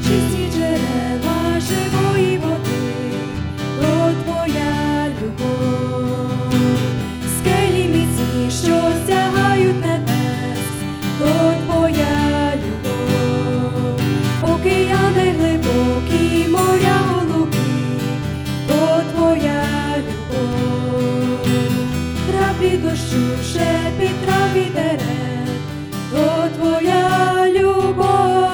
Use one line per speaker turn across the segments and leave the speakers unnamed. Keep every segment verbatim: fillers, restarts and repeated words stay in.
чисті джерела живої води, то Твоя любов. Скелі міцні, що сягають небес, то Твоя любов. Океани глибокі, моря голубі, то Твоя любов. Краплі дощу, шепіт трав і дерев, то Твоя любов.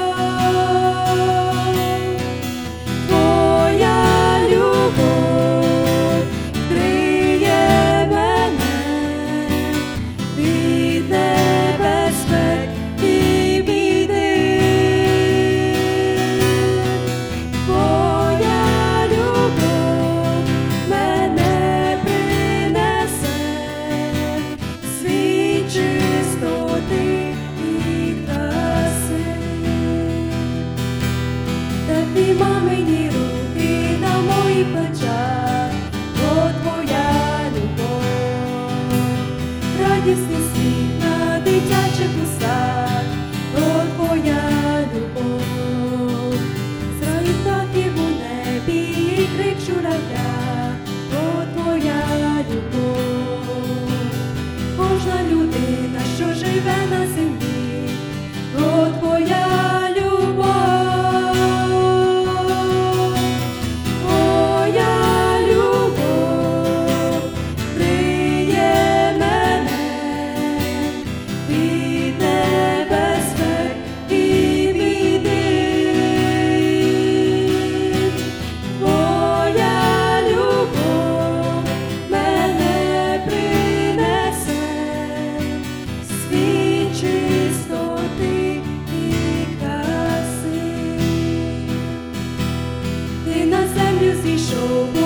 Твоя любов вкриє мене від небезпек і біди. Твоя любов мене принесе світ чистоти і краси. Теплі мамині руки на моїх плечах, то Твоя любов. Радісний світ на дитячих устах, то Твоя любов. Зраї птахів у небі і крик журавля, то Твоя любов. Кожна людина, що живе на землі, то Твоя любов. Твоя любов вкриє мене від небезпек і біди. Твоя любов мене принесе світ чистоти і краси. Ти на землю зійшов.